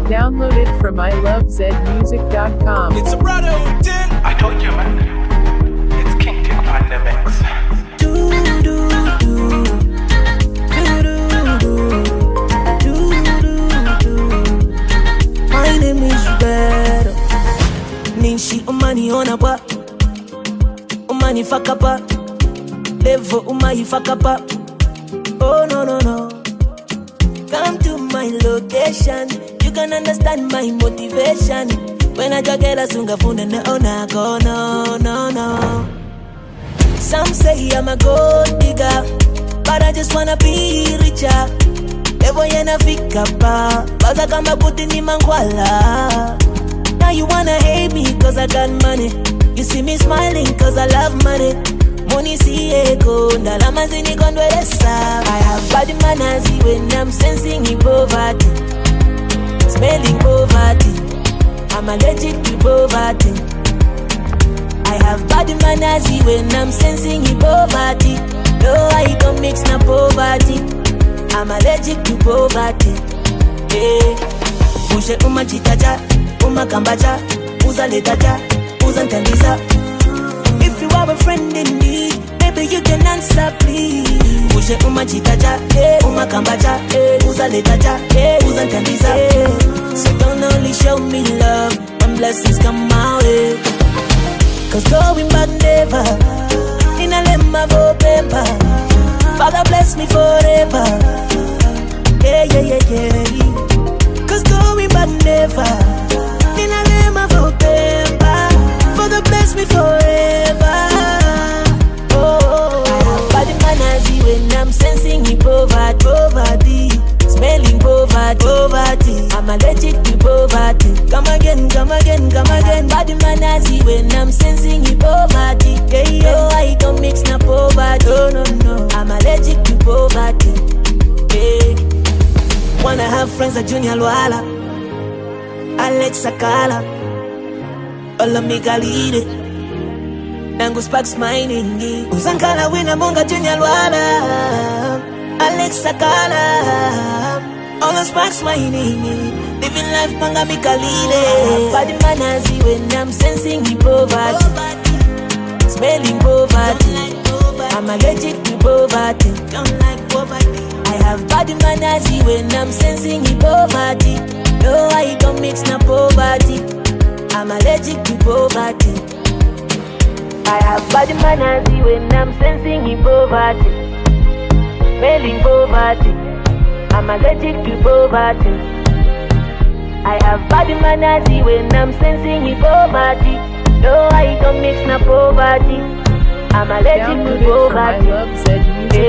Download it from ilovezmusic.com. It's a brother who did. I told you, man. It's King Tick on the mix. My name is Better. Ninshi umani onapa, umani fakapa, levo umai fakapa. Oh no no no. Come to my location, you can understand my motivation. When I get a sunga phone and no go no no no. Some say I'm a gold digger, but I just wanna be richer. Evo yena fika pa, baza kama puti ni mangwala. Now you wanna hate me cause I got money. You see me smiling cause I love money. Money see eko, ndalama zini kondwelesa. I have bad manners when I'm sensing in poverty, smelling poverty. I'm allergic to poverty. I have bad manners when I'm sensing in poverty. No, I don't mix na poverty. I'm allergic to poverty. Hey. Pushe umachitacha, umakambacha, uzaletacha, uzantandiza. If you have a friend in need, maybe you can answer please. Pushe umachitacha, umakambacha, uzaletacha, uzantandiza. So don't only show me love when blessings come my way. Cause going back never, in a lemma for paper. Father bless me forever. Yeah, yeah, yeah, yeah. Cause going back never, in a lemma for paper. Father bless me forever. Oh, I have bad manners when I'm sensing in poverty, smelling poverty. I'm allergic to poverty. Come again, come again, come again. Bad manners when I'm sensing in poverty. Yeah, yeah. No, I don't mix na poverty. No, no, no. I'm allergic to poverty. Yeah. Wanna have friends like Junior Luala, Alex Sakala, Olamika Lide, Nangu Sparks Mining, Usankala Wina Monga Junior Luala, Alex Sakala, all the Sparks Mining, living life Manga Mika Lide. Bad manners when I'm sensing in poverty, smelling poverty. I'm allergic to poverty. Don't like poverty. I have bad manners when I'm sensing in poverty. No, I don't mix na poverty. I'm allergic to poverty. I have bad manners when I'm sensing in poverty, smelling poverty. I'm allergic to poverty. I have bad manners when I'm sensing in poverty. No, I don't mix na poverty. I'm allergic Download to it from poverty. ilovezmusic.com.